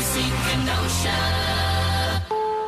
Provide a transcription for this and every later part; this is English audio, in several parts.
Racing Kenosha.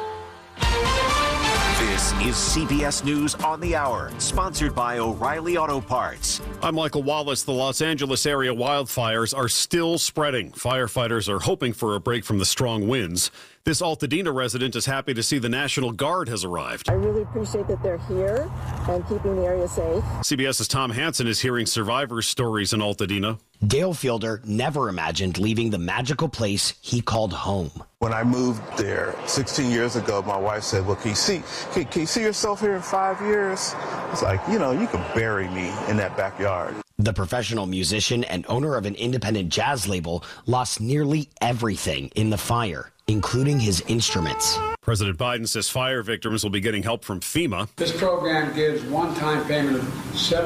This is CBS News on the Hour, sponsored by O'Reilly Auto Parts. I'm Michael Wallace. The Los Angeles area wildfires are still spreading. Firefighters are hoping for a break from the strong winds. This Altadena resident is happy to see the National Guard has arrived. I really appreciate that they're here and keeping the area safe. CBS's Tom Hansen is hearing survivors' stories in Altadena. Dale Fielder never imagined leaving the magical place he called home. When I moved there 16 years ago, my wife said, well, can you see yourself here in 5 years? It's like, you can bury me in that backyard. The professional musician and owner of an independent jazz label lost nearly everything in the fire, including his instruments. President Biden says fire victims will be getting help from FEMA. This program gives one-time payment of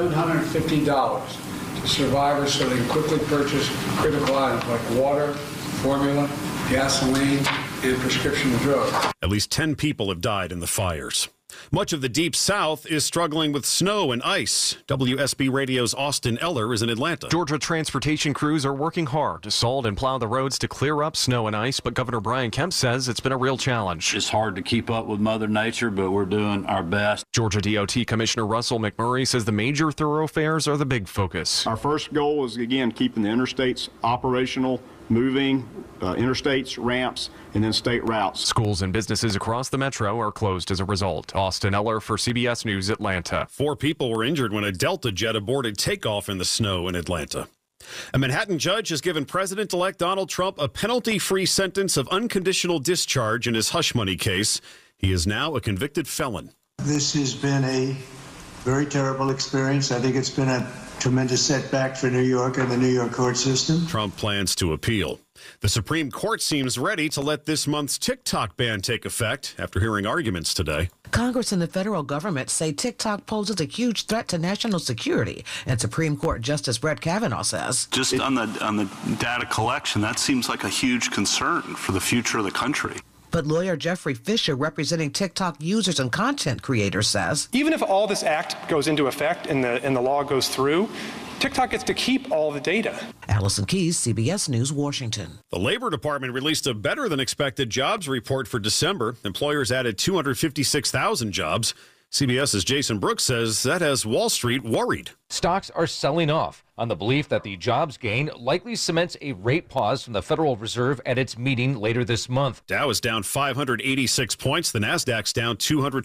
$750 to survivors so they can quickly purchase critical items like water, formula, gasoline, and prescription drugs. At least 10 people have died in the fires. Much of the Deep South is struggling with snow and ice. WSB Radio's Austin Eller is in Atlanta. Georgia transportation crews are working hard to salt and plow the roads to clear up snow and ice, but Governor Brian Kemp says it's been a real challenge. It's hard to keep up with Mother Nature, but we're doing our best. Georgia DOT Commissioner Russell McMurray says the major thoroughfares are the big focus. Our first goal is, again, keeping the interstates operational, moving, interstates, ramps, and then state routes. Schools and businesses across the metro are closed as a result. Austin Eller for CBS News, Atlanta. 4 people were injured when a Delta jet aborted takeoff in the snow in Atlanta. A Manhattan judge has given President-elect Donald Trump a penalty-free sentence of unconditional discharge in his hush money case. He is now a convicted felon. This has been a very terrible experience. I think it's been a tremendous setback for New York and the New York court system. Trump plans to appeal. The Supreme Court seems ready to let this month's TikTok ban take effect after hearing arguments today. Congress and the federal government say TikTok poses a huge threat to national security, and Supreme Court Justice Brett Kavanaugh says, just on the data collection, that seems like a huge concern for the future of the country. But lawyer Jeffrey Fisher, representing TikTok users and content creators, says, even if all this act goes into effect and the law goes through, TikTok gets to keep all the data. Allison Keyes, CBS News, Washington. The Labor Department released a better-than-expected jobs report for December. Employers added 256,000 jobs. CBS's Jason Brooks says that has Wall Street worried. Stocks are selling off on the belief that the jobs gain likely cements a rate pause from the Federal Reserve at its meeting later this month. Dow is down 586 points. The Nasdaq's down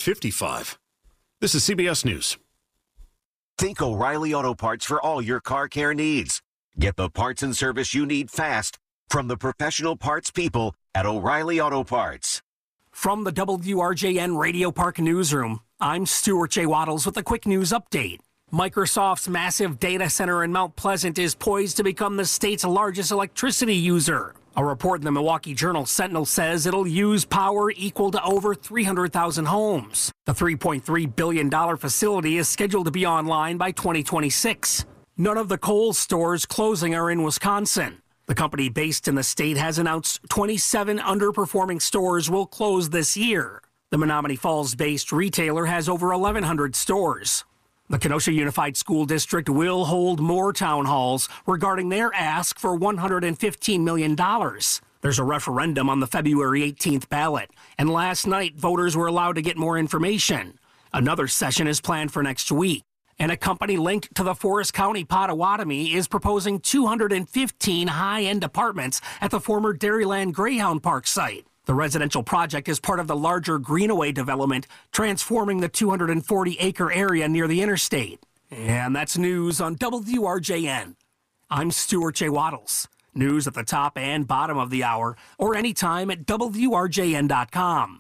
255. This is CBS News. Think O'Reilly Auto Parts for all your car care needs. Get the parts and service you need fast from the professional parts people at O'Reilly Auto Parts. From the WRJN Radio Park Newsroom, I'm Stuart J. Waddles with a quick news update. Microsoft's massive data center in Mount Pleasant is poised to become the state's largest electricity user. A report in the Milwaukee Journal Sentinel says it'll use power equal to over 300,000 homes. The $3.3 billion facility is scheduled to be online by 2026. None of the Kohl's stores closing are in Wisconsin. The company based in the state has announced 27 underperforming stores will close this year. The Menominee Falls-based retailer has over 1,100 stores. The Kenosha Unified School District will hold more town halls regarding their ask for $115 million. There's a referendum on the February 18th ballot, and last night voters were allowed to get more information. Another session is planned for next week, and a company linked to the Forest County Potawatomi is proposing 215 high-end apartments at the former Dairyland Greyhound Park site. The residential project is part of the larger Greenaway development, transforming the 240-acre area near the interstate. And that's news on WRJN. I'm Stuart J. Waddles. News at the top and bottom of the hour, or anytime at WRJN.com.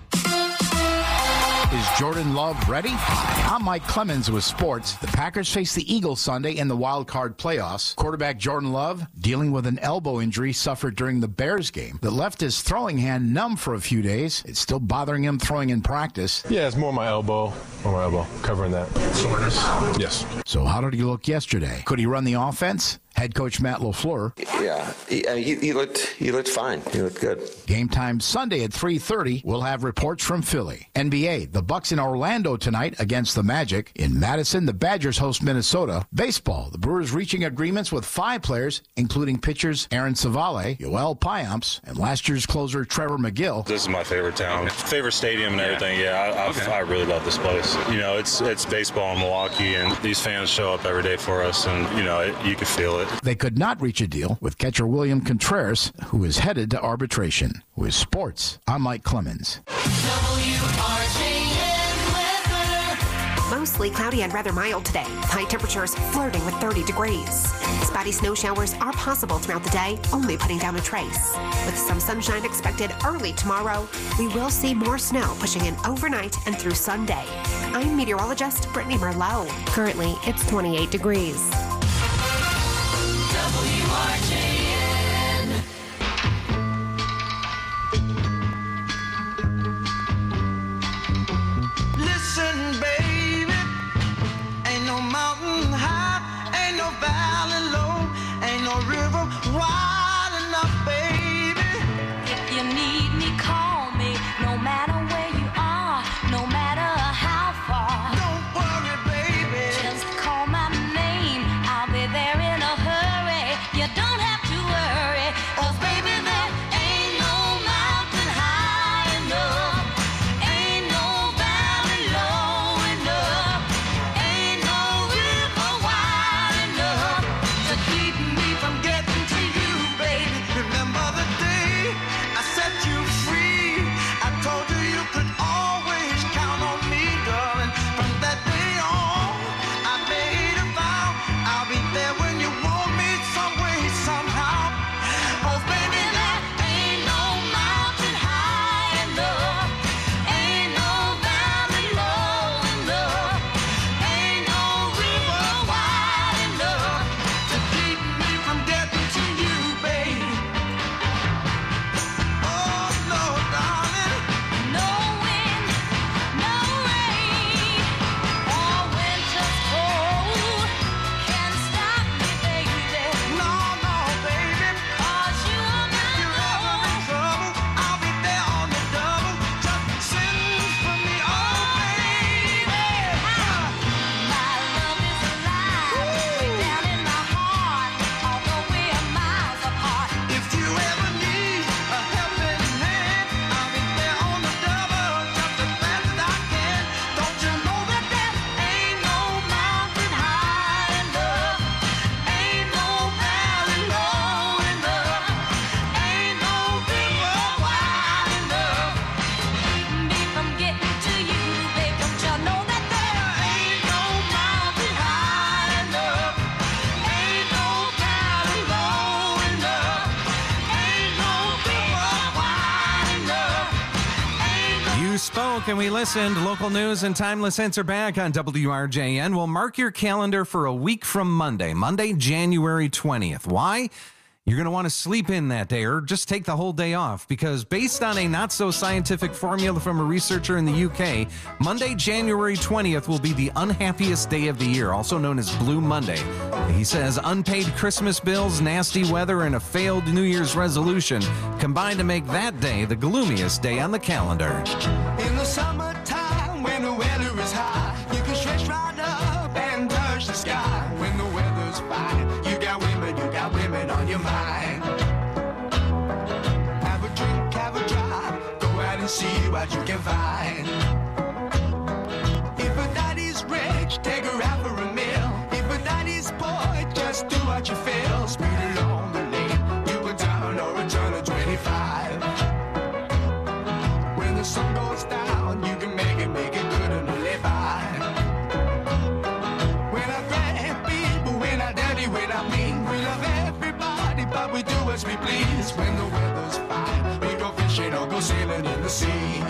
Is Jordan Love ready? I'm Mike Clemens with sports. The Packers face the Eagles Sunday in the wild card playoffs. Quarterback Jordan Love dealing with an elbow injury suffered during the Bears game that left his throwing hand numb for a few days. It's still bothering him throwing in practice. Yeah, it's more my elbow, covering that. Soreness? Yes. So how did he look yesterday? Could he run the offense? Head coach Matt LaFleur. Yeah, he looked fine. He looked good. Game time Sunday at 3:30. We'll have reports from Philly. NBA, the Bucks in Orlando tonight against the Magic. In Madison, the Badgers host Minnesota. Baseball, the Brewers reaching agreements with 5 players, including pitchers Aaron Savale, Yoel Payamps, and last year's closer Trevor McGill. This is my favorite town, favorite stadium and everything. Yeah, I really love this place. You know, it's baseball in Milwaukee, and these fans show up every day for us, and you know, you can feel it. They could not reach a deal with catcher William Contreras, who is headed to arbitration. With sports, I'm Mike Clemens. Mostly cloudy and rather mild today. High temperatures flirting with 30 degrees. Spotty snow showers are possible throughout the day, only putting down a trace. With some sunshine expected early tomorrow, we will see more snow pushing in overnight and through Sunday. I'm meteorologist Brittany Merlot. Currently, it's 28 degrees. WRJN. Listen, baby, ain't no mountain high, ain't no valley low, ain't no river wide enough, baby. If you need me, call me, no matter where you are, no matter how far. Don't worry, baby. Just call my name, I'll be there in a hurry. You don't have to worry, 'cause baby, there ain't no mountain high enough, ain't no valley low enough, ain't no river wide enough to keep me from getting to you, baby. Remember the day I set you free? I told you you could always count on me, darling. From that day on, I made a vow I'll be there when you want me some way, somehow. Oh, baby, there ain't no mountain high enough, ain't no valley low enough, ain't no river wide enough to keep me from getting to you, baby. Oh, no, darling. No wind, no rain, or winter's cold can stop me, baby. No, no, baby. 'Cause you're my You're in trouble, I'll be there on the double. Just send for me, oh, baby. My love is alive, way down in my heart, although we are miles apart. If you ever need a helping hand, I'll be there on the double, just as fast as I can. Don't you know that there ain't no mountain high enough, ain't no valley low enough, ain't no river wide enough Keep me from getting to you, babe. Don't you know that there ain't no mountain high enough, ain't no valley low enough, ain't no river wide enough, ain't no. You spoke and we listened. Local news and timeless answer back on WRJN. We'll mark your calendar for a week from Monday, January 20th. Why? You're going to want to sleep in that day or just take the whole day off because based on a not-so-scientific formula from a researcher in the UK, Monday, January 20th will be the unhappiest day of the year, also known as Blue Monday. He says unpaid Christmas bills, nasty weather, and a failed New Year's resolution combine to make that day the gloomiest day on the calendar. In the summertime, when the weather is high, you can stretch right up and touch the sky. When the weather's fine, you got women on your mind. Have a drink, have a drive, go out and see what you can find. If a daddy's rich, take her out for a meal. If a daddy's poor, just do what you feel. Speed along the lane, you go down or a turn of 25. When the sun goes down, you can make it good and live by. When I grab people, when I dirty, when I mean, we love everybody, but we do as we please. When the weather's fine, we go fishing or go sailing in the sea.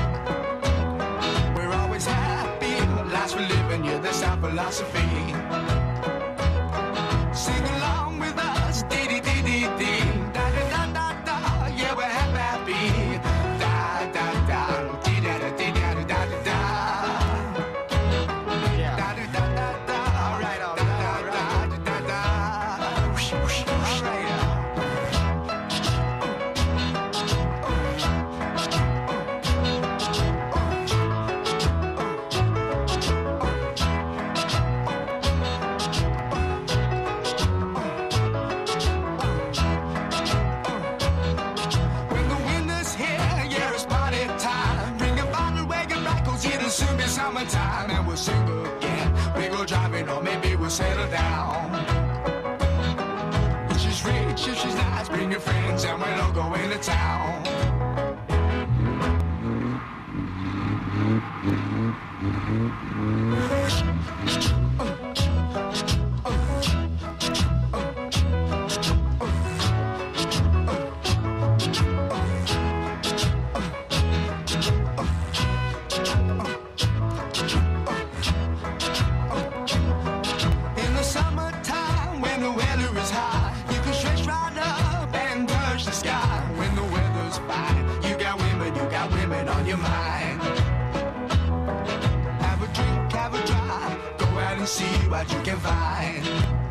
We're always happy, lives we're living, yeah, that's our philosophy. Sing along with us, dee-dee-dee-dee-dee, da-da-da-da-da, yeah, we're happy. Da-da-da, dee-da-da-dee-da-da-da-da. Da-da-da-da-da, all right, da-da-da-da-da. one time and we'll sing again. We go driving or maybe we'll settle down. If she's rich, if she's nice, bring your friends and we'll all go into town. See what you can find.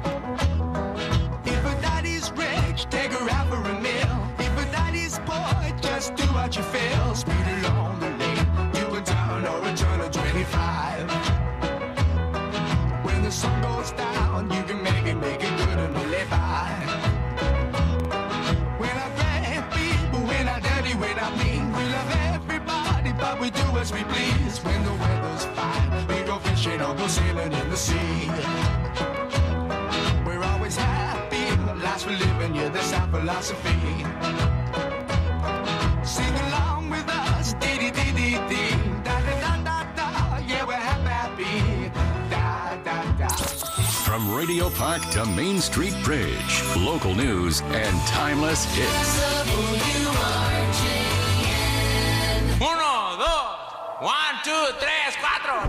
If a daddy's rich, take her out for a meal. If a daddy's poor, just do what you feel. Speed along the lane, you can turn or return to 25. When the sun goes down, you can make it good and live by. We're not bad people, we're not dirty, we're not mean. We love everybody, but we do as we please. When the weather's fine, we go fishing or go sailing in the sea. We're always happy, lives we're living, yeah, that's our philosophy. Sing along with us, dee-dee-dee-dee-dee, da-da-da-da-da, yeah, we're happy, da-da-da. From Radio Park to Main Street Bridge, local news and timeless hits. Uno, dos, 1, 2, 3, 4.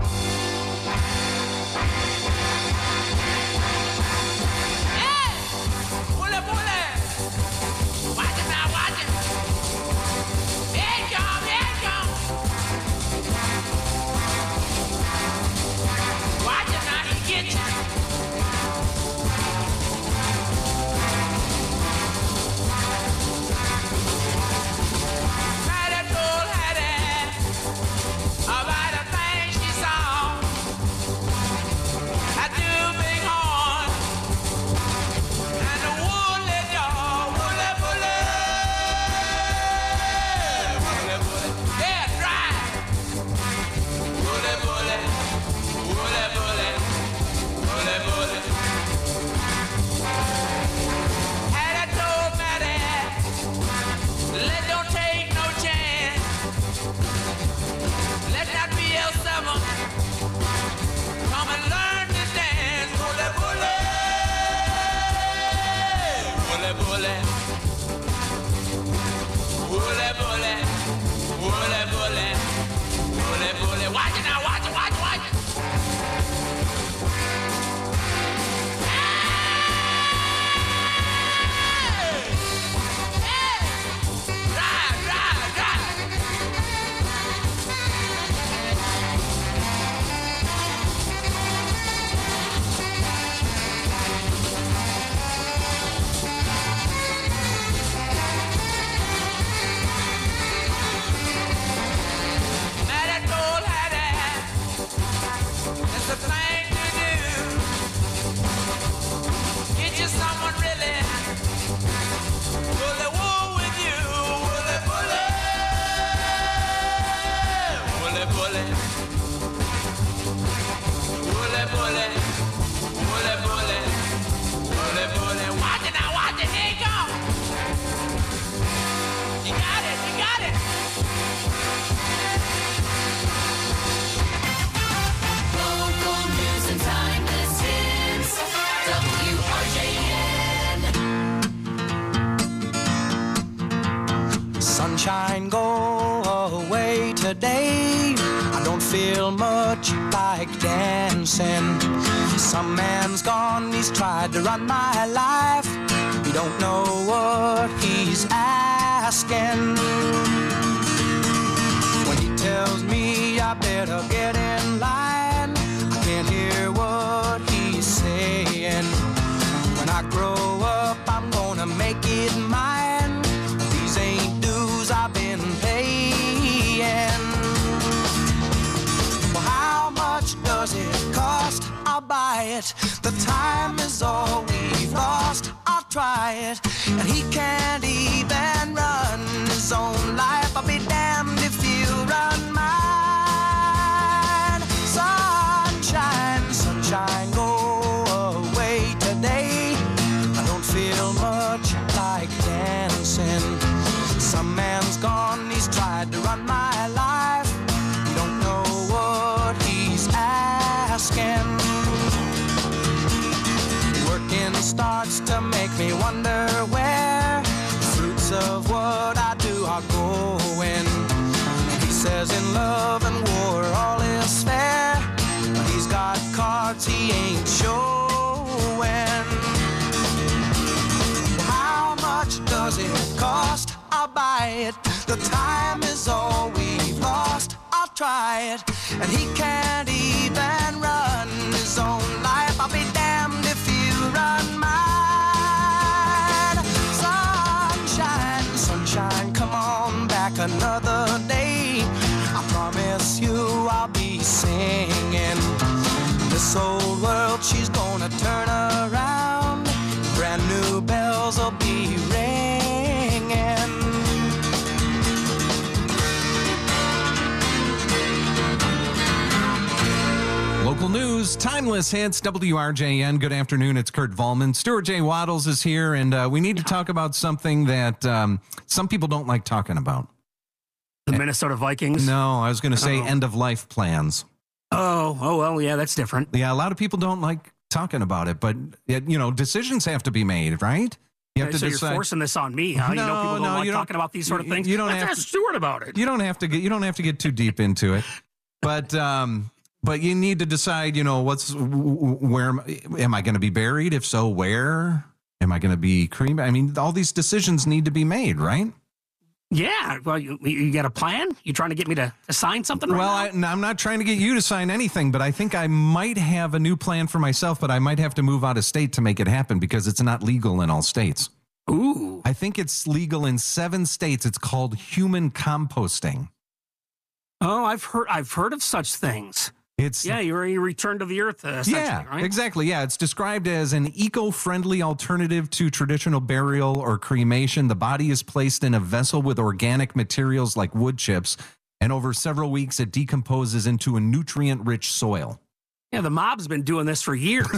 Sunshine, go away today. I don't feel much like dancing. Some man's gone, he's tried to run my life. He don't know what he's asking. When he tells me I better get in line, I can't hear what he's saying. When I grow up, I'm gonna make it mine. These ain't dues I've been paying. Well, how much does it cost? I'll buy it. The time is all we've lost. I'll try it. And he can't even run his own life. I'll be damned if he'll run mine. So Some man's gone, he's tried to run my life. You don't know what he's asking. Working starts to make me wonder where the fruits of what I do are going. He says in love and war all is fair, but he's got cards he ain't showing. How much does it cost? I'll buy it. The time is all we've lost. I'll try it. And he can't even run his own life. I'll be damned if you run mine. Sunshine, sunshine, come on back another day. I promise you I'll be singing. This old world, she's gonna turn around. Brand new bells will be ringing. Local news, timeless hits, WRJN. Good afternoon. It's Kurt Volman. Stuart J. Waddles is here, and we need to talk about something that some people don't like talking about. The Minnesota Vikings? No, I was going to say end-of-life plans. Oh, well, yeah, that's different. Yeah, a lot of people don't like talking about it, but, decisions have to be made, right? You have to so decide. You're forcing this on me, huh? No, people don't like talking about these sort of things. You don't Let's have ask Stuart about it. You don't have to get too deep into it, but you need to decide. Where am I going to be buried? If so, where am I going to be cremated? I mean, all these decisions need to be made, right? Yeah. Well, you got a plan? You trying to get me to sign something? Right now? I'm not trying to get you to sign anything, but I think I might have a new plan for myself. But I might have to move out of state to make it happen because it's not legal in all states. Ooh. I think it's legal in 7 states. It's called human composting. Oh, I've heard of such things. You're a return to the earth, essentially, right? Exactly. Yeah, it's described as an eco-friendly alternative to traditional burial or cremation. The body is placed in a vessel with organic materials like wood chips, and over several weeks, it decomposes into a nutrient-rich soil. Yeah, the mob's been doing this for years.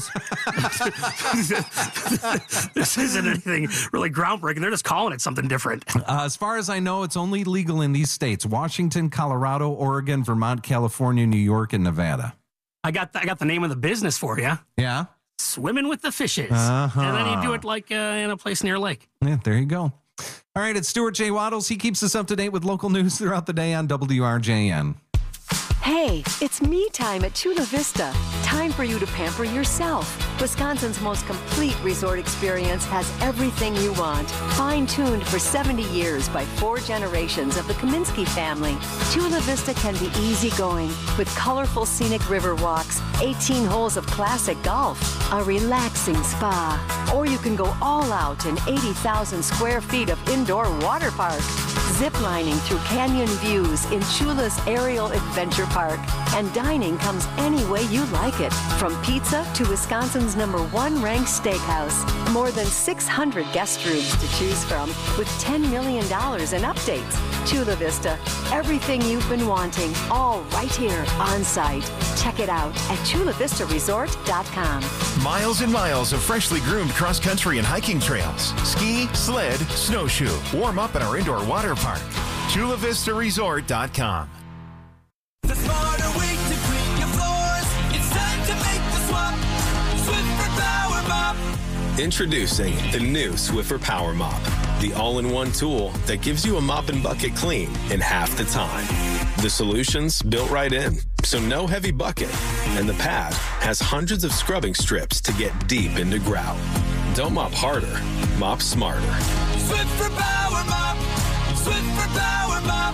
This isn't anything really groundbreaking. They're just calling it something different. As far as I know, it's only legal in these states: Washington, Colorado, Oregon, Vermont, California, New York, and Nevada. I got the name of the business for you. Yeah? Swimming with the Fishes. Uh-huh. And then you do it like in a place near a lake. Yeah, there you go. All right, it's Stuart J. Waddles. He keeps us up to date with local news throughout the day on WRJN. Hey, it's me time at Chula Vista. Time for you to pamper yourself. Wisconsin's most complete resort experience has everything you want. Fine-tuned for 70 years by 4 generations of the Kaminsky family. Chula Vista can be easygoing with colorful scenic river walks, 18 holes of classic golf, a relaxing spa. Or you can go all out in 80,000 square feet of indoor water park. Ziplining through canyon views in Chula's Aerial Adventure Park. And dining comes any way you like it, from pizza to Wisconsin's #1 ranked steakhouse. More than 600 guest rooms to choose from, with $10 million in updates. Chula Vista, everything you've been wanting, all right here on site. Check it out at chulavistaresort.com. Miles and miles of freshly groomed cross-country and hiking trails. Ski, sled, snowshoe. Warm up at our indoor water park. chulavistaresort.com. The smarter way to clean your floors. It's time to make the swap. Swiffer Power Mop. Introducing the new Swiffer Power Mop, the all-in-one tool that gives you a mop and bucket clean in half the time. The solution's built right in, so no heavy bucket, and the pad has hundreds of scrubbing strips to get deep into grout. Don't mop harder, mop smarter. Swiffer Power Mop. Swiffer Power Mop.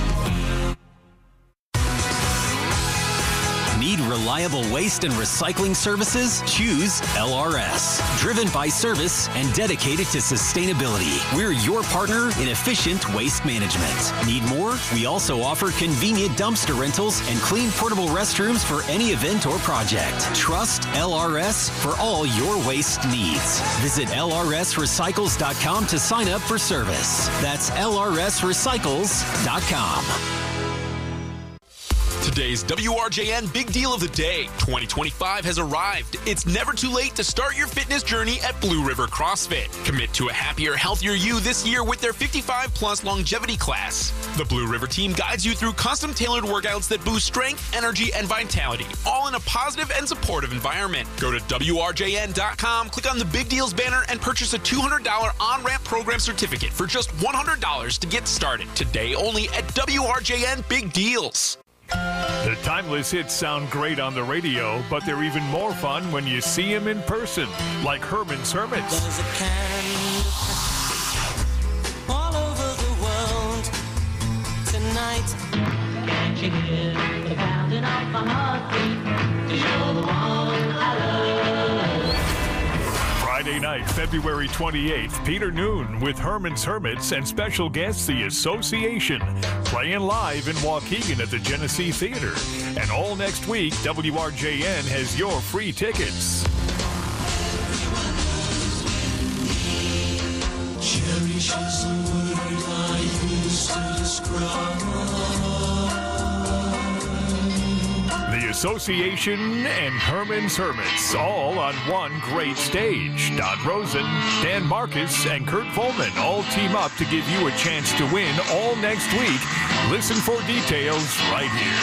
Need reliable waste and recycling services? Choose LRS. Driven by service and dedicated to sustainability. We're your partner in efficient waste management. Need more? We also offer convenient dumpster rentals and clean portable restrooms for any event or project. Trust LRS for all your waste needs. Visit lrsrecycles.com to sign up for service. That's lrsrecycles.com. To Today's WRJN Big Deal of the Day. 2025 has arrived. It's never too late to start your fitness journey at Blue River CrossFit. Commit to a happier, healthier you this year with their 55-plus longevity class. The Blue River team guides you through custom-tailored workouts that boost strength, energy, and vitality, all in a positive and supportive environment. Go to WRJN.com, click on the Big Deals banner, and purchase a $200 on-ramp program certificate for just $100 to get started. Today only at WRJN Big Deals. The timeless hits sound great on the radio, but they're even more fun when you see them in person, like Herman's Hermits. There's a kind of all over the world tonight. Can't you hear the pounding of my heartbeat? 'Cause you're the one I love. Friday night, February 28th, Peter Noon with Herman's Hermits and special guest The Association, playing live in Waukegan at the Genesee Theater. And all next week, WRJN has your free tickets. Cherish is a word I use to describe. The Association and Herman's Hermits, all on one great stage. Don Rosen, Dan Marcus, and Kurt Volman all team up to give you a chance to win all next week. Listen for details right here.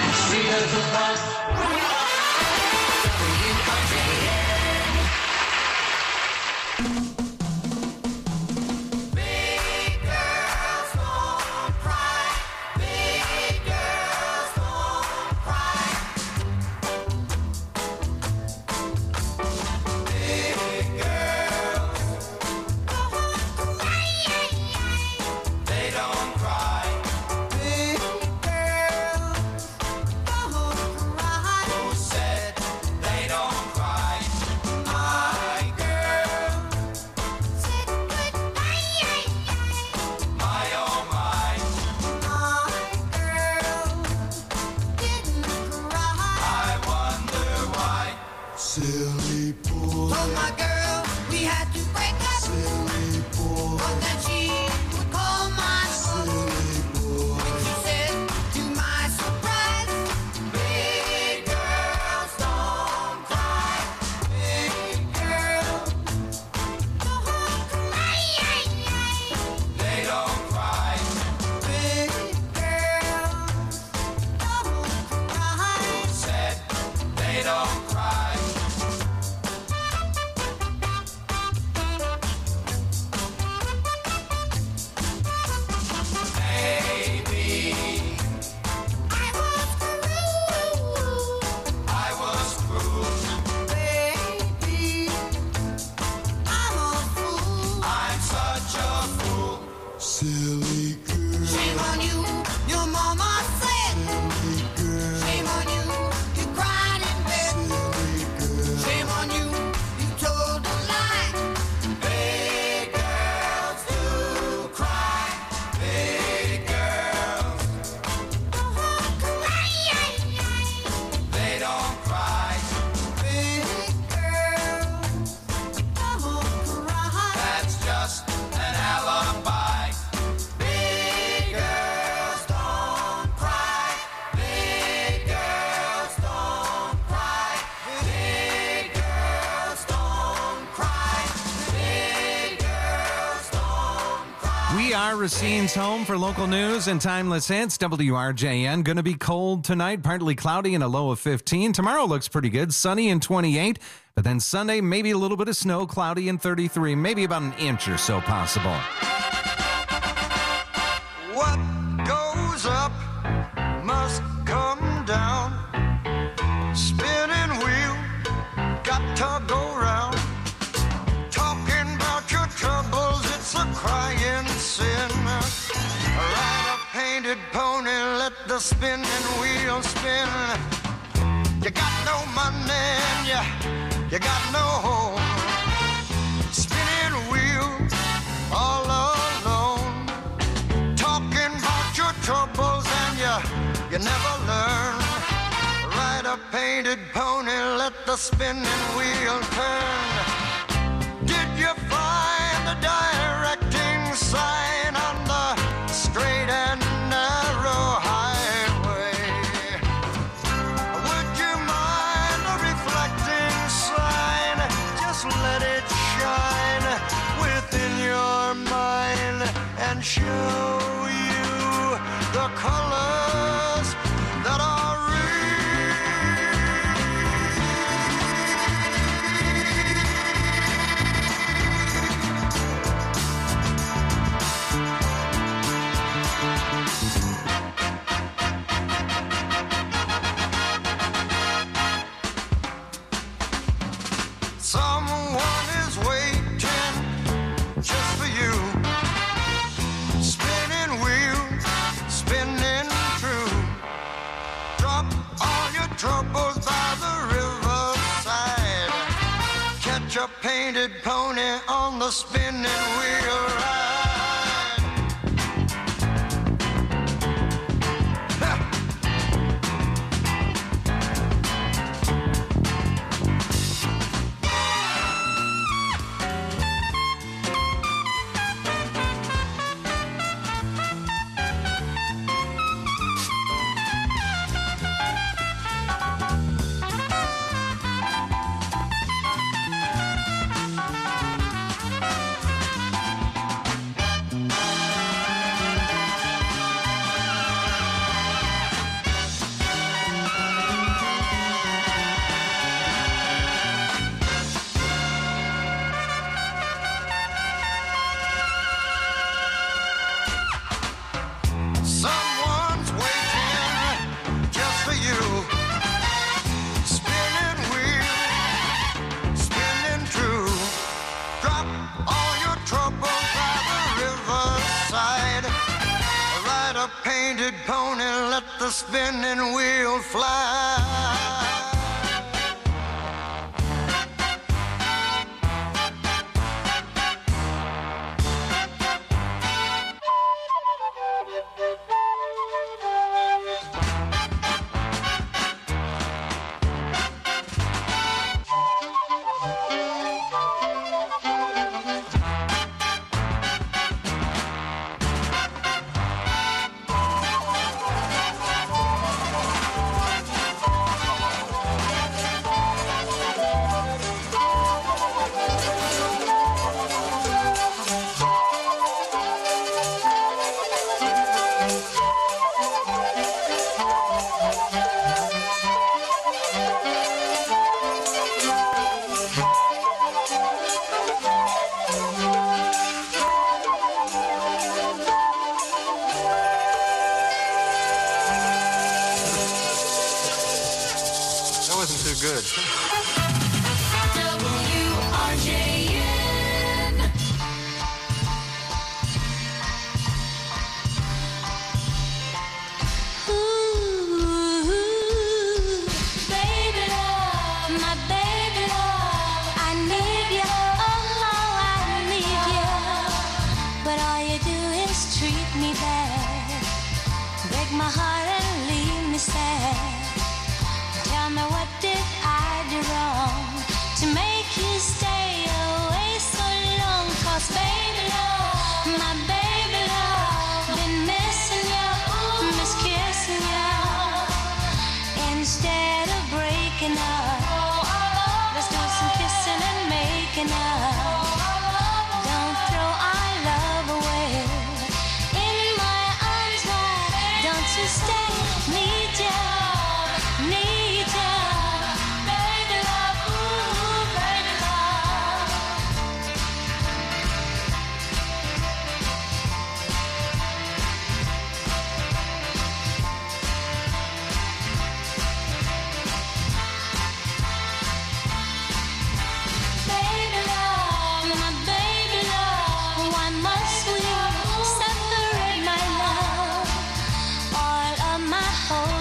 Racine's home for local news and timeless hits. WRJN. Going to be cold tonight, partly cloudy and a low of 15. Tomorrow looks pretty good, sunny and 28. But then Sunday, maybe a little bit of snow, cloudy and 33. Maybe about an inch or so possible. What goes up must come down. Spinning wheel, got to go round. Talking about your troubles, it's a crying sin. Ride a painted pony, let the spinning wheel spin. You got no money and you got no home. Spinning wheel, all alone. Talking about your troubles and you never learn. Ride a painted pony, let the spinning wheel turn. Did you find the directing sign on the straight and narrow highway? show you the colors that are someone is waiting just for you. Spinning wheels, spinning true. Drop all your troubles by the riverside. Catch a painted pony on the spinning wheel ride. Someone's waiting just for you. Spinning wheel, spinning true. Drop all your troubles by the riverside. Ride a painted pony, let the spinning wheel fly. That wasn't too good. WRJN. Ooh, baby love, my baby love, I need you, oh, I need you. But all you do is treat me bad, break my heart and leave me sad. Tell me, what did I do wrong to make you stay away so long? 'Cause baby love, my baby love, been missing you, miss kissing you. Instead of breaking up, let's do some kissing and making up. Don't throw our love away. In my arms, why don't you stay? Need you, need you, baby love, ooh, baby love. Baby love, my baby love, why must we separate, my love? All of my hopes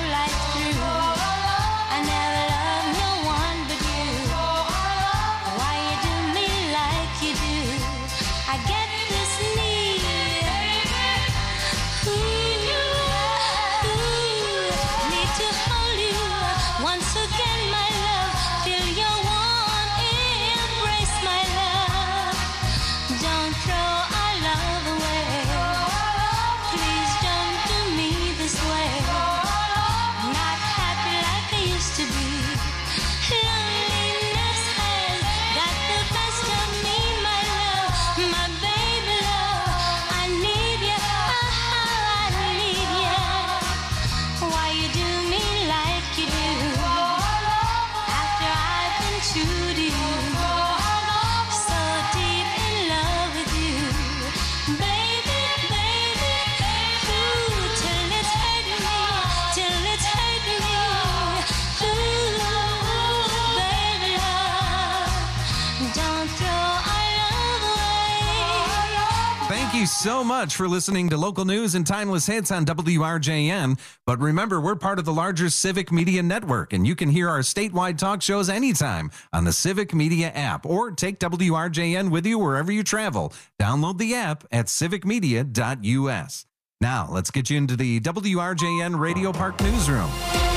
you so much for listening to local news and timeless hits on WRJN. But remember, we're part of the larger Civic Media Network, and you can hear our statewide talk shows anytime on the Civic Media app, or take WRJN with you wherever you travel. Download the app at civicmedia.us. Now, let's get you into the WRJN Radio Park newsroom.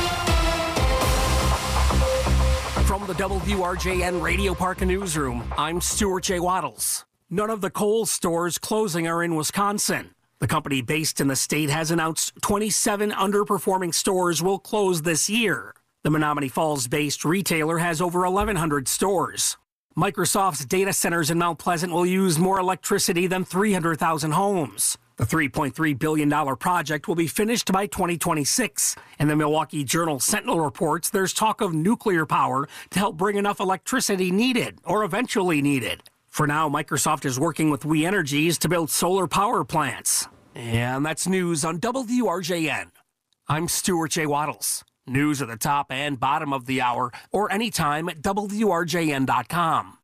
From the WRJN Radio Park newsroom, I'm Stuart J. Waddles. None of the Kohl's stores closing are in Wisconsin. The company based in the state has announced 27 underperforming stores will close this year. The Menominee Falls-based retailer has over 1,100 stores. Microsoft's data centers in Mount Pleasant will use more electricity than 300,000 homes. The $3.3 billion project will be finished by 2026. And the Milwaukee Journal Sentinel reports there's talk of nuclear power to help bring enough electricity needed, or eventually needed. For now, Microsoft is working with We Energies to build solar power plants. And that's news on WRJN. I'm Stuart J. Waddles. News at the top and bottom of the hour, or anytime at WRJN.com.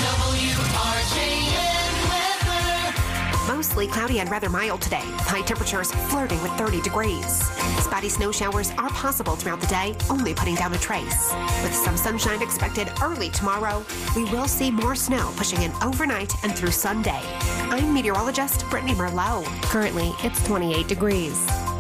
Mostly cloudy and rather mild today. High temperatures flirting with 30 degrees. Spotty snow showers are possible throughout the day, only putting down a trace. With some sunshine expected early tomorrow, we will see more snow pushing in overnight and through Sunday. I'm meteorologist Brittany Merlot. Currently, it's 28 degrees.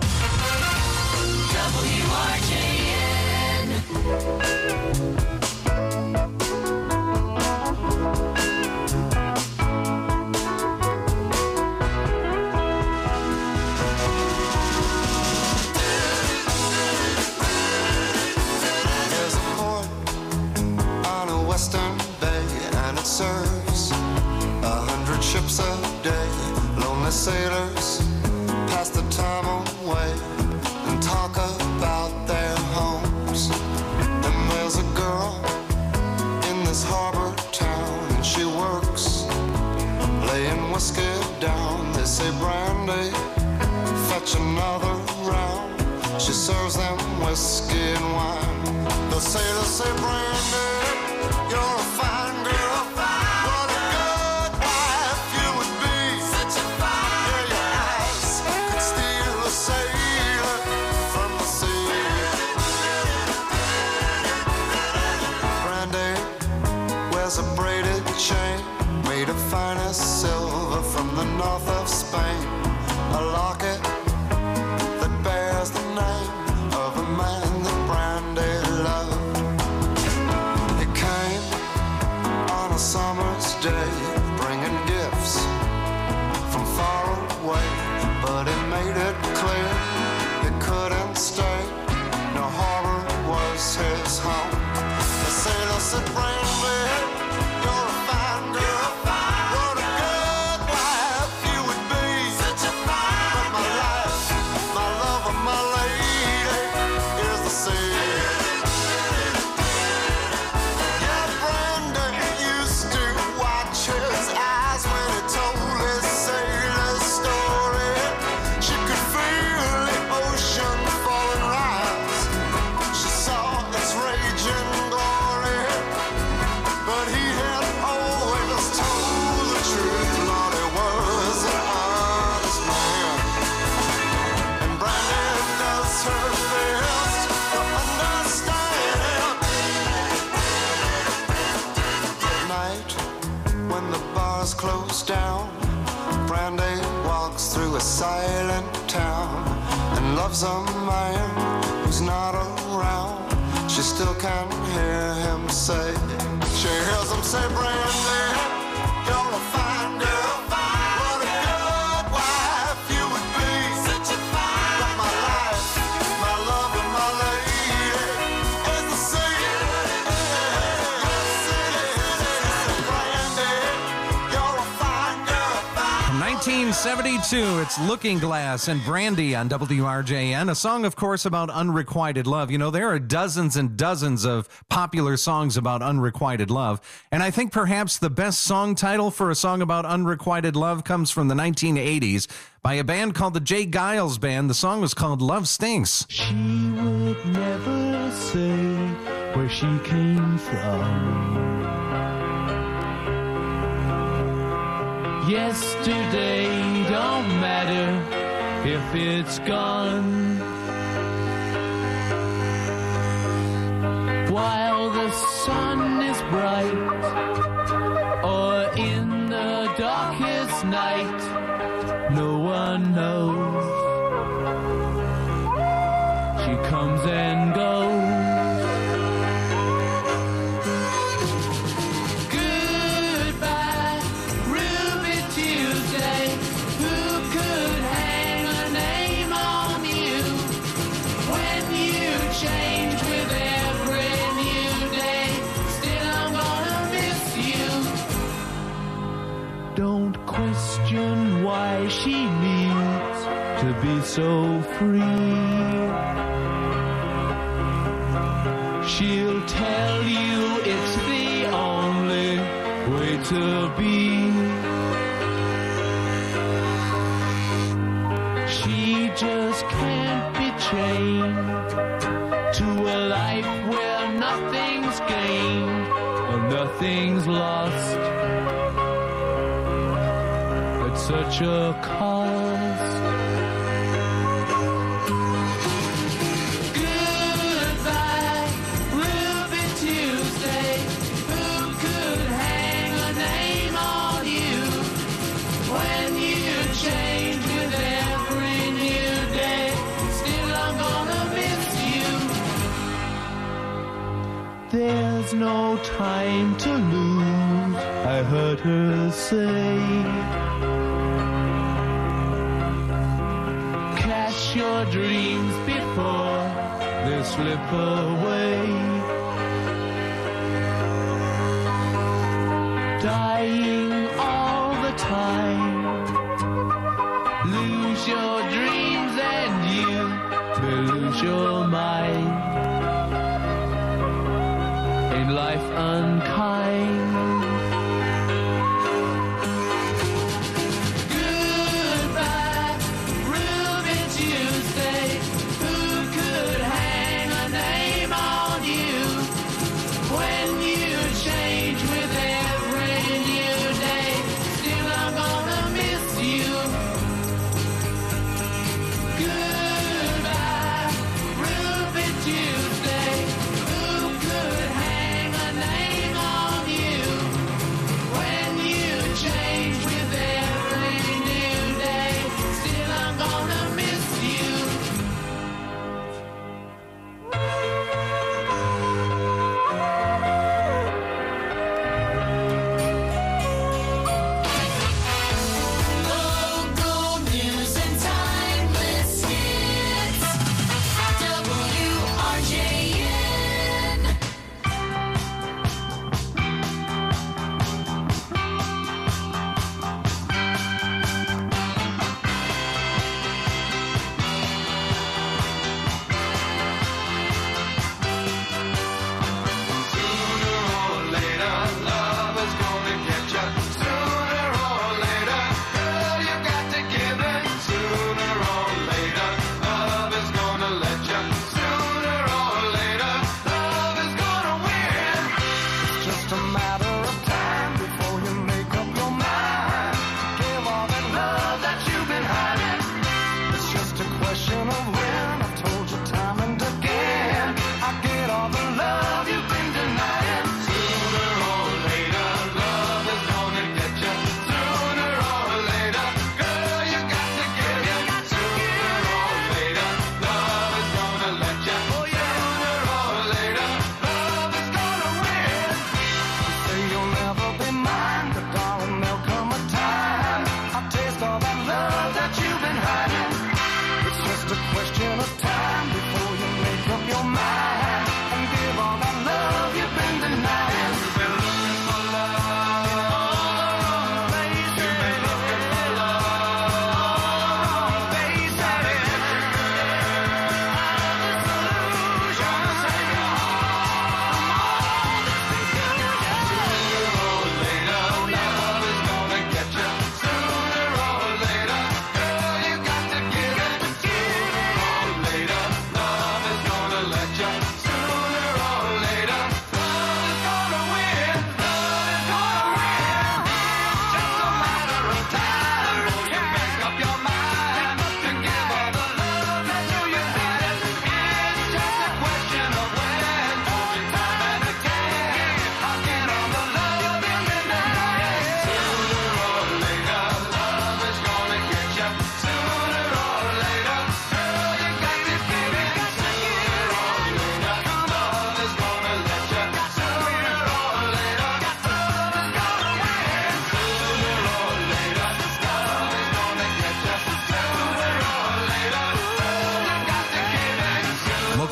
Western Bay, and it serves 100 ships a day. Lonely sailors pass the time away and talk about their homes. And there's a girl in this harbor town, and she works laying whiskey down. They say, Brandy, fetch another round. She serves them whiskey and wine. The sailors say, Brandy, you're a fine girl. What a good wife you would be. Such a fine girl. Your eyes could steal a sailor from the sea. Brandy wears a braided chain made of finest silver from the north of Spain. A locket that bears the name of a man that Brandy loved. Summer's day, bringing gifts from far away, but it made it clear he couldn't stay. No harbor was his home. The sailor said, Brandy, you're a fine girl. What a good wife you would be. Such a fine. But my life, my love, and my lady is the sea. His eyes when he told his sailor story. She could feel the ocean fall and rise. She saw its raging glory. But he had always told the truth. Lord, he was an honest man. And Brandy does her best to understand. At night, when the bars close down, Brandy walks through a silent town and loves a man who's not around. She still can hear him say, she hears him say, Brandy, you're a fine girl. What a good wife you would be. Such a fine. But my life, my love, and my lady is the sea. From 1972, it's Looking Glass and Brandy on WRJN, a song, of course, about unrequited love. You know, there are dozens and dozens of popular songs about unrequited love, and I think perhaps the best song title for a song about unrequited love comes from the 1980s by a band called the Jay Giles Band. The song was called Love Stinks. She would never say where she came from. Yesterday don't matter if it's gone. While the sun is bright, or in the darkest night, no one knows. She comes and goes. Goodbye, Ruby Tuesday. Who could hang a name on you when you change with every new day? Still, I'm gonna miss you. Don't question why she needs to be so free. She'll tell you it's the only way to be. She just can't be chained to a life where nothing's gained or nothing's lost at such a cost. Goodbye, Ruby Tuesday. Who could hang a name on you when you change with every new day? Still, I'm gonna miss you. There's no time to lose, I heard her say. Cash your dreams before they slip away. Dying all the time. Lose your dreams and you will lose your mind. Ain't life unkind? Goodbye, Ruby Tuesday. Who could hang a name on you when you change with every new day? Still, I'm gonna miss you. Goodbye, Ruby Tuesday. Who could hang a name on you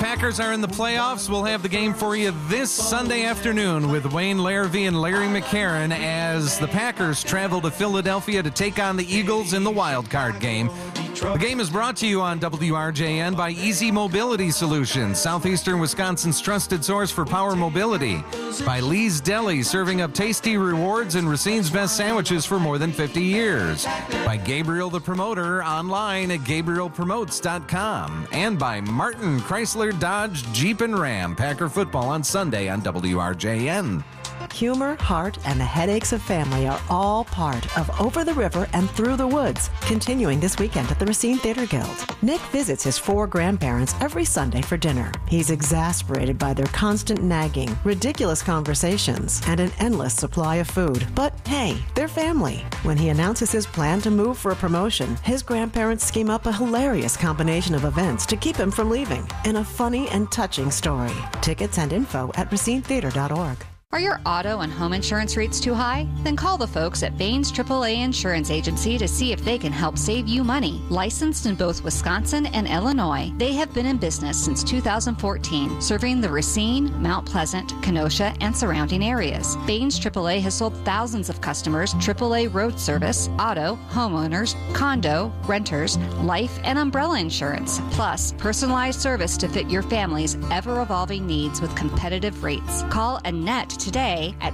Packers are in the playoffs. We'll have the game for you this Sunday afternoon with Wayne Larrivee and Larry McCarron as the Packers travel to Philadelphia to take on the Eagles in the wild card game. The game is brought to you on WRJN by Easy Mobility Solutions, Southeastern Wisconsin's trusted source for power mobility. By Lee's Deli, serving up tasty rewards and Racine's best sandwiches for more than 50 years. By Gabriel the Promoter, online at GabrielPromotes.com. And by Martin Chrysler Dodge Jeep and Ram, Packer football on Sunday on WRJN. Humor, heart, and the headaches of family are all part of Over the River and Through the Woods, continuing this weekend at the Racine Theater Guild. Nick visits his 4 grandparents every Sunday for dinner. He's exasperated by their constant nagging, ridiculous conversations, and an endless supply of food. But hey, they're family. When he announces his plan to move for a promotion, his grandparents scheme up a hilarious combination of events to keep him from leaving in a funny and touching story. Tickets and info at racinetheater.org. Are your auto and home insurance rates too high? Then call the folks at Baines AAA Insurance Agency to see if they can help save you money. Licensed in both Wisconsin and Illinois, they have been in business since 2014, serving the Racine, Mount Pleasant, Kenosha, and surrounding areas. Baines AAA has sold thousands of customers AAA road service, auto, homeowners, condo, renters, life, and umbrella insurance, plus personalized service to fit your family's ever-evolving needs with competitive rates. Call Annette today at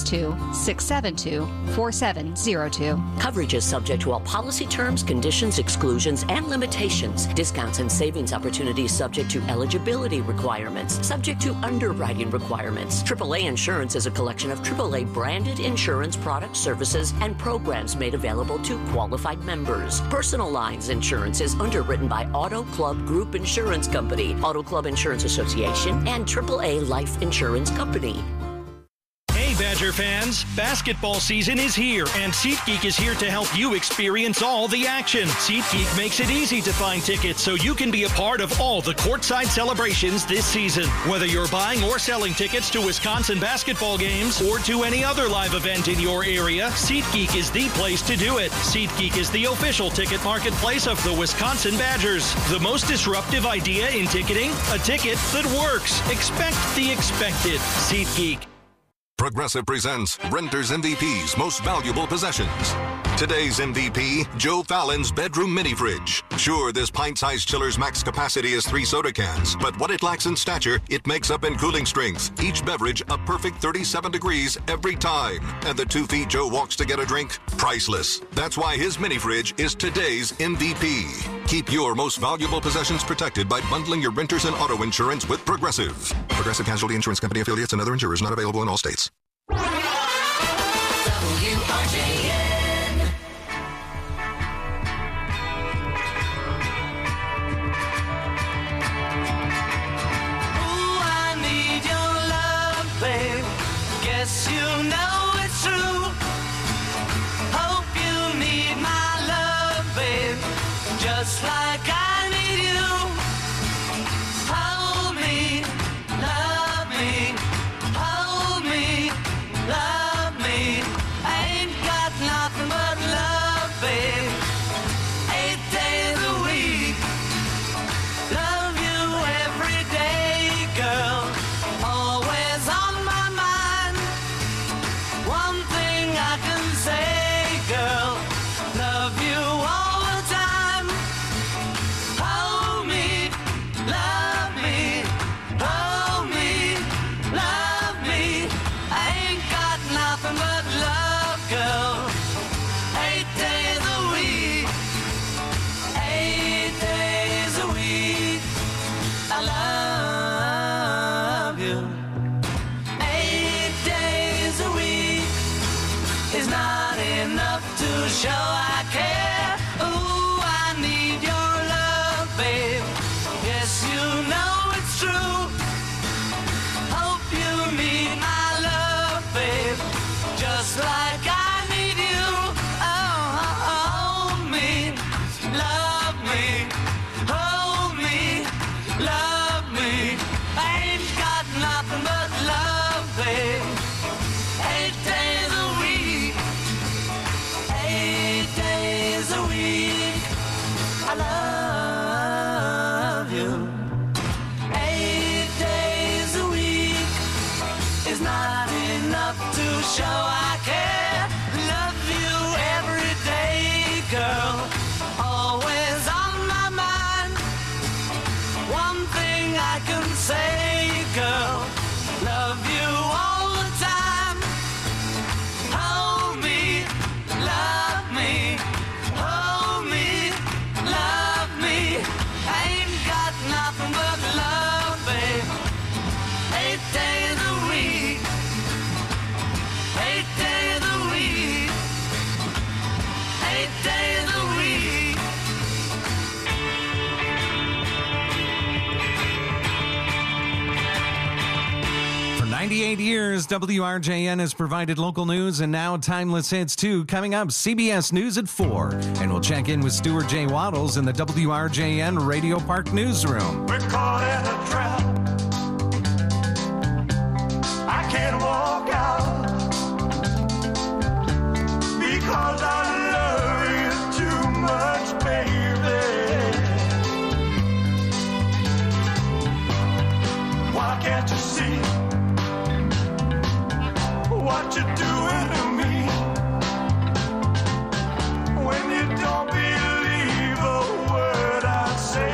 262-672-4702. Coverage is subject to all policy terms, conditions, exclusions, and limitations. Discounts and savings opportunities subject to eligibility requirements, subject to underwriting requirements. AAA Insurance is a collection of AAA branded insurance products, services, and programs made available to qualified members. Personal Lines Insurance is underwritten by Auto Club Group Insurance Company, Auto Club Insurance Association, and AAA Life Insurance Company. Hey Badger fans, basketball season is here, and SeatGeek is here to help you experience all the action. SeatGeek makes it easy to find tickets so you can be a part of all the courtside celebrations this season. Whether you're buying or selling tickets to Wisconsin basketball games or to any other live event in your area, SeatGeek is the place to do it. SeatGeek is the official ticket marketplace of the Wisconsin Badgers. The most disruptive idea in ticketing? A ticket that works. Expect the expected. SeatGeek. Progressive presents Renter's MVP's Most Valuable Possessions. Today's MVP, Joe Fallon's bedroom mini fridge. Sure, this pint-sized chiller's max capacity is 3 soda cans, but what it lacks in stature, it makes up in cooling strength. Each beverage a perfect 37 degrees every time. And the 2 feet Joe walks to get a drink? Priceless. That's why his mini fridge is today's MVP. Keep your most valuable possessions protected by bundling your renters and auto insurance with Progressive. Progressive Casualty Insurance Company affiliates and other insurers not available in all states. WRJN. Ooh, I need your love, babe. Guess you know it's true. Hope you need my love, babe. Just like I need you. Hold me, love me, hold me, love me. I ain't got nothing but love, babe. 8 days a week. Love you every day, girl. Always on my mind. One thing I can say, girl. Love you all the time. Hold me, love me, hold me, love me. I ain't got nothing but love, girl. 8 days a week. 8 days a week. I love you. 8 days a week is not enough to show I care. Ooh, I need your love, babe. Yes, you know it's true. Hope you need my love, babe. Just like I need you. Oh, hold me, love me, hold me, love me. I ain't got nothing but love, babe. 8 days a week. 8 days show I care. Love you every day, girl. Always on my mind. One thing I can say, girl. Love you all the time. Hold me, love me. Hold me, love me. I ain't got nothing but love, babe. 8 days a week. 8 days a week. 8 days a week. For 98 years, WRJN has provided local news and now timeless hits too. Coming up, CBS News at 4. And we'll check in with Stuart J. Waddles in the WRJN Radio Park newsroom. We're caught in a trap. I can't walk out because I love you too much, baby. Why can't you see what you're doing to me? When you don't believe a word I say.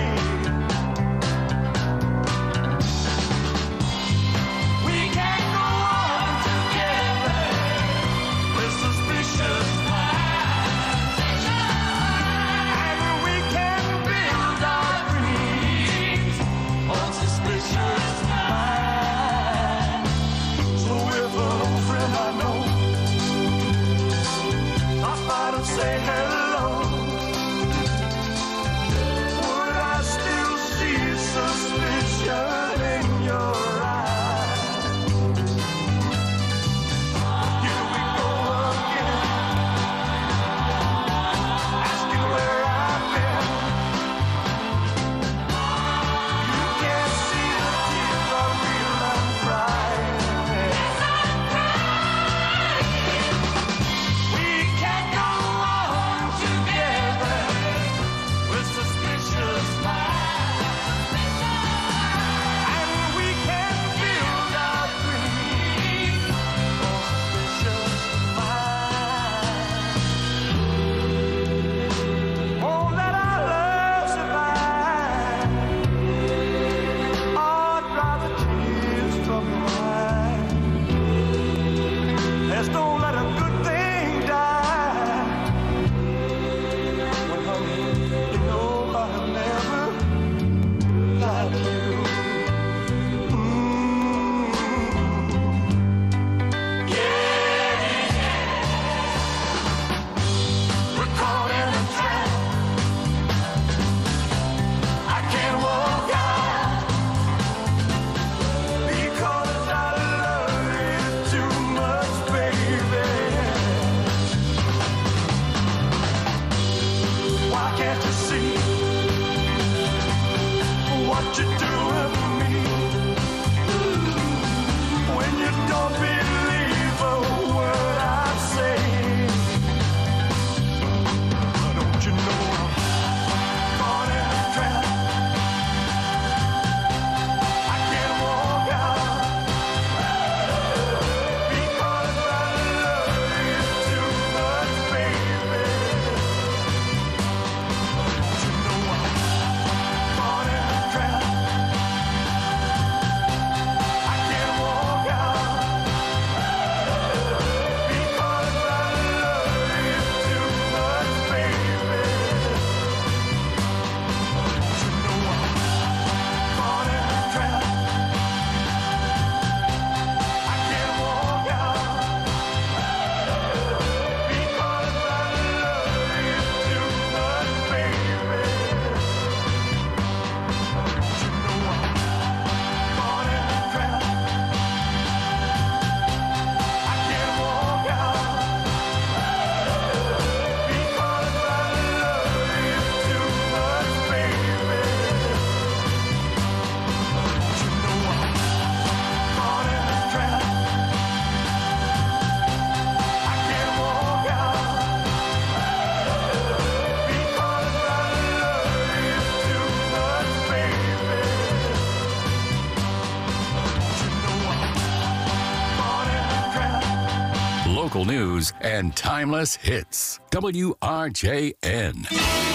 We can't go on together with suspicious minds. And we can build our dreams on suspicious minds. So if an old friend I know stopped by to say hello, would I still see suspicion in your eyes? Here we go again, asking where I've been. You can't see the tears are real and crying. We can't go on together with suspicious minds. And we can build our dreams on suspicious minds. Oh, let our love survive. Oh, dry the tears from your eyes. Let's don't let a good thing die. Well, honey, you know I've never lied to you. We're caught in a trap. I can't walk out because I love you too much, baby. local news, and timeless hits. WRJN.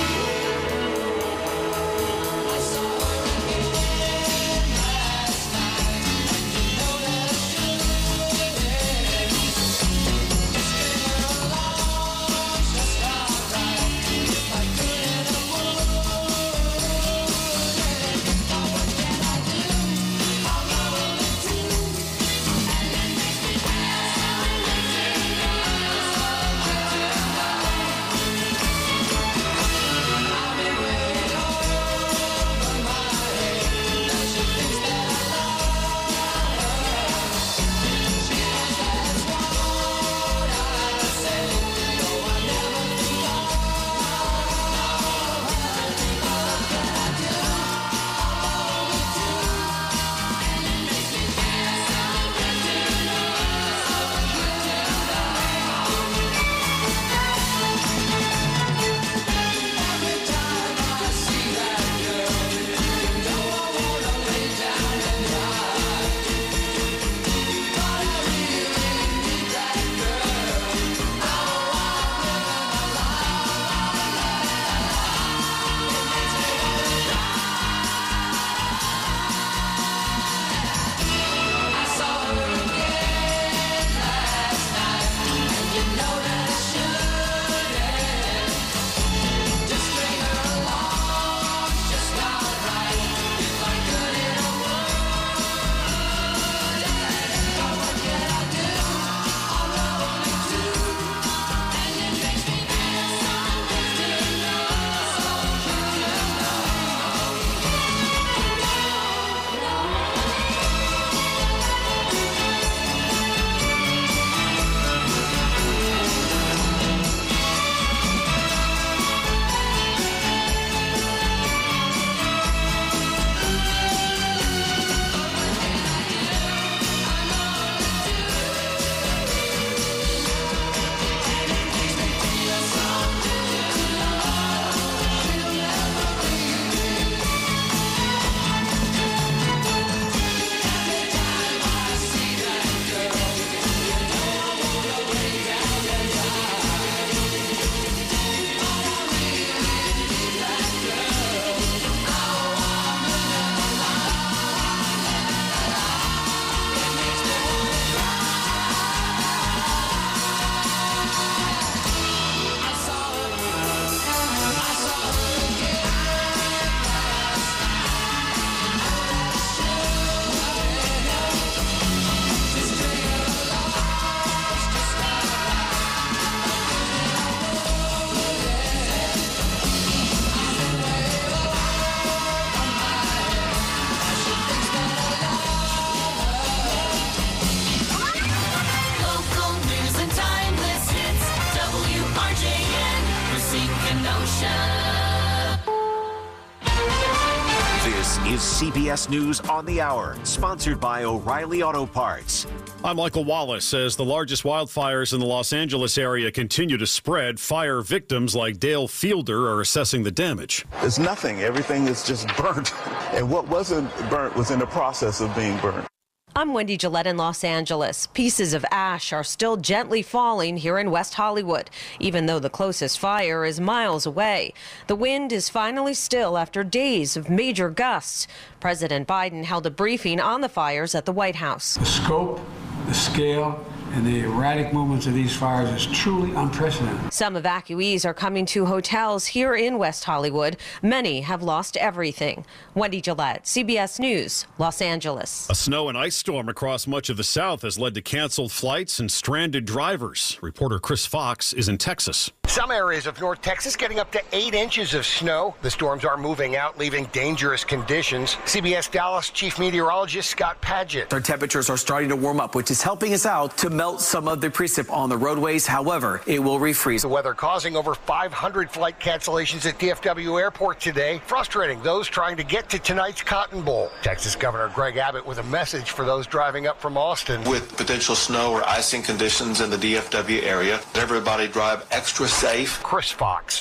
is CBS News on the Hour, sponsored by O'Reilly Auto Parts. I'm Michael Wallace. As the largest wildfires in the Los Angeles area continue to spread, fire victims like Dale Fielder are assessing the damage. It's nothing. Everything is just burnt. And what wasn't burnt was in the process of being burnt. I'm Wendy Gillette in Los Angeles. Pieces of ash are still gently falling here in West Hollywood, even though the closest fire is miles away. The wind is finally still after days of major gusts. President Biden held a briefing on the fires at the White House. The scope, the scale, and the erratic movements of these fires is truly unprecedented. Some evacuees are coming to hotels here in West Hollywood. Many have lost everything. Wendy Gillette, CBS News, Los Angeles. A snow and ice storm across much of the South has led to canceled flights and stranded drivers. Reporter Chris Fox is in Texas. Some areas of North Texas getting up to 8 inches of snow. The storms are moving out, leaving dangerous conditions. CBS Dallas Chief Meteorologist Scott Padgett. Our temperatures are starting to warm up, which is helping us out to melt some of the precip on the roadways. However, it will refreeze. The weather causing over 500 flight cancellations at DFW Airport today, frustrating those trying to get to tonight's Cotton Bowl. Texas Governor Greg Abbott with a message for those driving up from Austin. With potential snow or icing conditions in the DFW area, everybody drive extra safe. Chris Fox,